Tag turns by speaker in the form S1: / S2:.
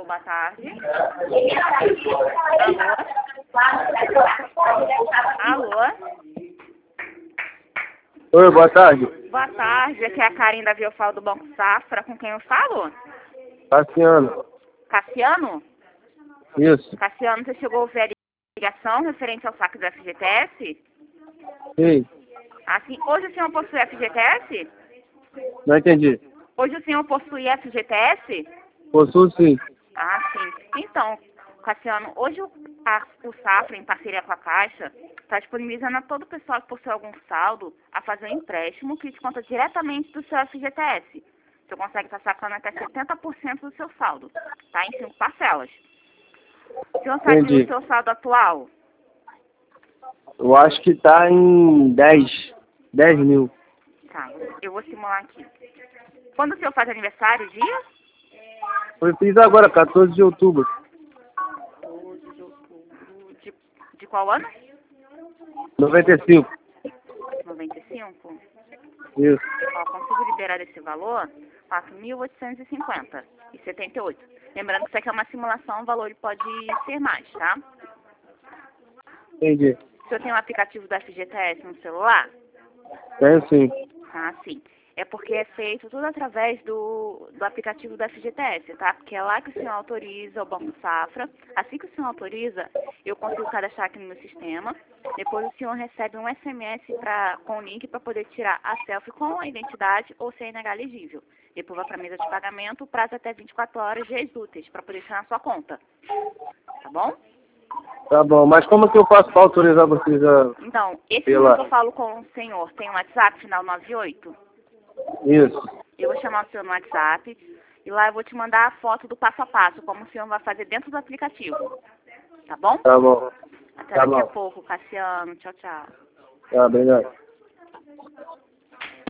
S1: Alô, boa tarde. Alô? Alô?
S2: Oi, boa tarde.
S1: Boa tarde, aqui é a Karine da Biofal do Banco Safra, com quem eu falo?
S2: Cassiano.
S1: Cassiano?
S2: Isso.
S1: Cassiano, você chegou a ver a ligação referente ao saque do FGTS?
S2: Sim.
S1: Assim, hoje o senhor possui FGTS?
S2: Não entendi.
S1: Hoje o senhor possui FGTS?
S2: Possuo sim.
S1: Ah, sim. Então, Cassiano, hoje o Safra, em parceria com a Caixa, está disponibilizando a todo o pessoal que possui algum saldo a fazer um empréstimo que desconta diretamente do seu FGTS. Você consegue estar sacando até 70% do seu saldo, tá? Em 5 parcelas. O senhor sabe
S2: Entendi.
S1: o seu saldo atual?
S2: Eu acho que tá em 10 mil.
S1: Tá, eu vou simular aqui. Quando o senhor faz aniversário, dia?
S2: Fiz agora, 14 de outubro.
S1: 12 de outubro. De qual ano?
S2: 95.
S1: 95?
S2: Isso.
S1: Ó, consigo liberar esse valor, 4.850,78. Lembrando que isso aqui é uma simulação, o valor pode ser mais, tá?
S2: Entendi.
S1: O senhor tem um aplicativo do FGTS no celular?
S2: Tenho sim.
S1: Ah, sim. É porque é feito tudo através do aplicativo do FGTS, tá? Porque é lá que o senhor autoriza o Banco Safra. Assim que o senhor autoriza, eu consigo cadastrar aqui no meu sistema. Depois o senhor recebe um SMS com o link para poder tirar a selfie com a identidade ou CNH elegível. Depois vai para a mesa de pagamento, prazo até 24 horas, dias úteis, para poder tirar na sua conta. Tá bom?
S2: Tá bom, mas como que eu faço para autorizar vocês a...
S1: Então, esse
S2: Sei
S1: número
S2: lá.
S1: que eu falo com o senhor tem um WhatsApp, final 98?
S2: Isso.
S1: Eu vou chamar o senhor no WhatsApp e lá eu vou te mandar a foto do passo a passo, como o senhor vai fazer dentro do aplicativo. Tá bom?
S2: Tá bom.
S1: Até
S2: Tá
S1: daqui a
S2: bom.
S1: pouco, Cassiano. Tchau, tchau.
S2: Tá, obrigado.